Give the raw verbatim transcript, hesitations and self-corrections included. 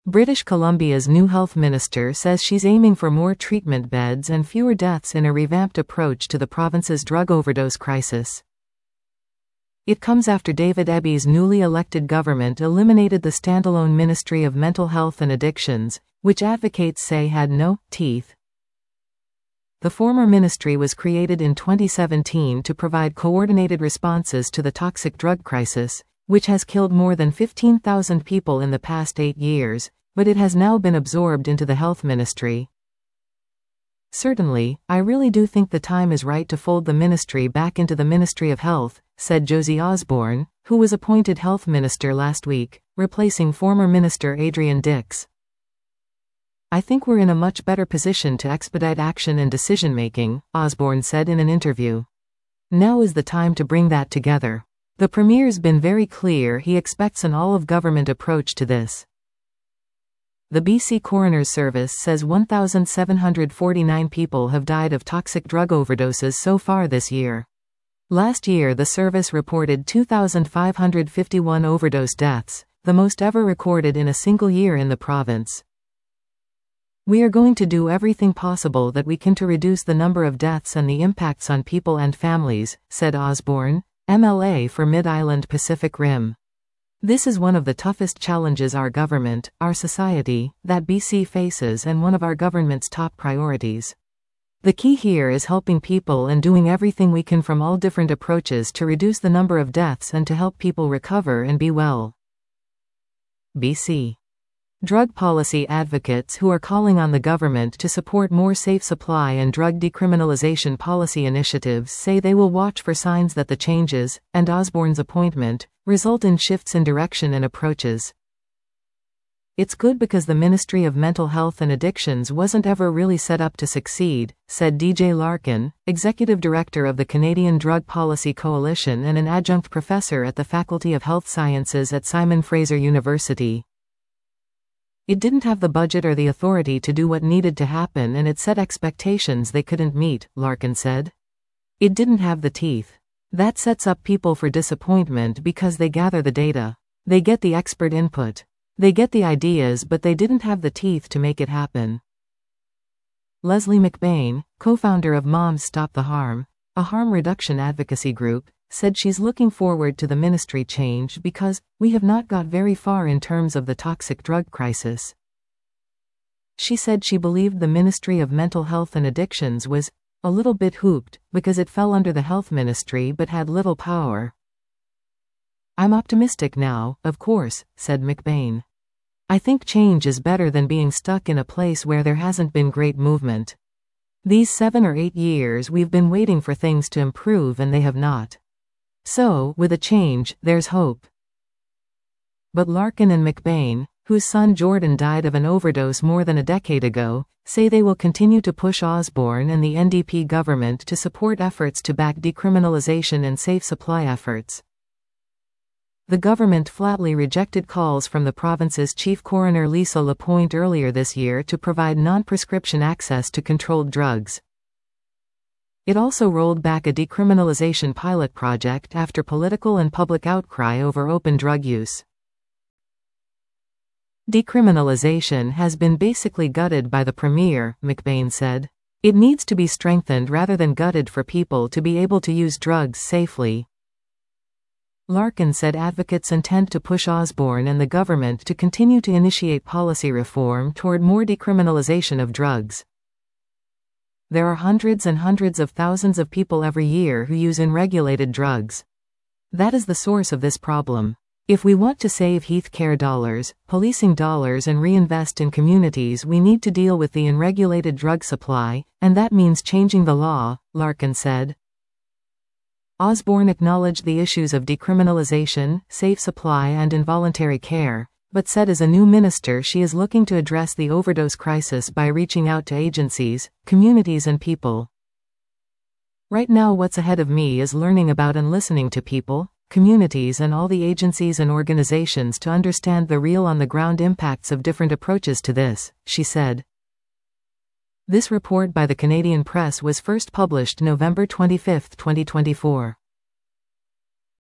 British Columbia's new health minister says she's aiming for more treatment beds and fewer deaths in a revamped approach to the province's drug overdose crisis. It comes after David Eby newly elected government eliminated the standalone Ministry of Mental Health and Addictions, which advocates say had no teeth. The former ministry was created in twenty seventeen to provide coordinated responses to the toxic drug crisis, which has killed more than fifteen thousand people in the past eight years, but it has now been absorbed into the health ministry. Certainly, I really do think the time is right to fold the ministry back into the Ministry of Health, said Josie Osborne, who was appointed health minister last week, replacing former minister Adrian Dix. I think we're in a much better position to expedite action and decision-making, Osborne said in an interview. Now is the time to bring that together. The Premier's been very clear he expects an all-of-government approach to this. The B C Coroner's Service says one thousand seven hundred forty-nine people have died of toxic drug overdoses so far this year. Last year the service reported two thousand five hundred fifty-one overdose deaths, the most ever recorded in a single year in the province. We are going to do everything possible that we can to reduce the number of deaths and the impacts on people and families, said Osborne, M L A for Mid-Island Pacific Rim. This is one of the toughest challenges our government, our society, that B C faces and one of our government's top priorities. The key here is helping people and doing everything we can from all different approaches to reduce the number of deaths and to help people recover and be well. B C drug policy advocates who are calling on the government to support more safe supply and drug decriminalization policy initiatives say they will watch for signs that the changes, and Osborne's appointment, result in shifts in direction and approaches. It's good because the Ministry of Mental Health and Addictions wasn't ever really set up to succeed, said D J Larkin, Executive Director of the Canadian Drug Policy Coalition and an adjunct professor at the Faculty of Health Sciences at Simon Fraser University. It didn't have the budget or the authority to do what needed to happen, and it set expectations they couldn't meet, Larkin said. It didn't have the teeth. That sets up people for disappointment because they gather the data. They get the expert input. They get the ideas, but they didn't have the teeth to make it happen. Leslie McBain, co-founder of Moms Stop the Harm, a harm reduction advocacy group, said she's looking forward to the ministry change because we have not got very far in terms of the toxic drug crisis. She said she believed the Ministry of Mental Health and Addictions was a little bit hooped because it fell under the health ministry but had little power. I'm optimistic now, of course, said McBain. I think change is better than being stuck in a place where there hasn't been great movement. These seven or eight years we've been waiting for things to improve and they have not. So, with a change, there's hope. But Larkin and McBain, whose son Jordan died of an overdose more than a decade ago, say they will continue to push Osborne and the N D P government to support efforts to back decriminalization and safe supply efforts. The government flatly rejected calls from the province's chief coroner Lisa Lapointe earlier this year to provide non-prescription access to controlled drugs. It also rolled back a decriminalization pilot project after political and public outcry over open drug use. Decriminalization has been basically gutted by the Premier, McBain said. It needs to be strengthened rather than gutted for people to be able to use drugs safely. Larkin said advocates intend to push Osborne and the government to continue to initiate policy reform toward more decriminalization of drugs. There are hundreds and hundreds of thousands of people every year who use unregulated drugs. That is the source of this problem. If we want to save healthcare dollars, policing dollars and reinvest in communities, we need to deal with the unregulated drug supply, and that means changing the law, Larkin said. Osborne acknowledged the issues of decriminalization, safe supply and involuntary care, but said as a new minister she is looking to address the overdose crisis by reaching out to agencies, communities and people. Right now what's ahead of me is learning about and listening to people, communities and all the agencies and organizations to understand the real on-the-ground impacts of different approaches to this, she said. This report by the Canadian Press was first published November twenty-fifth, twenty twenty-four.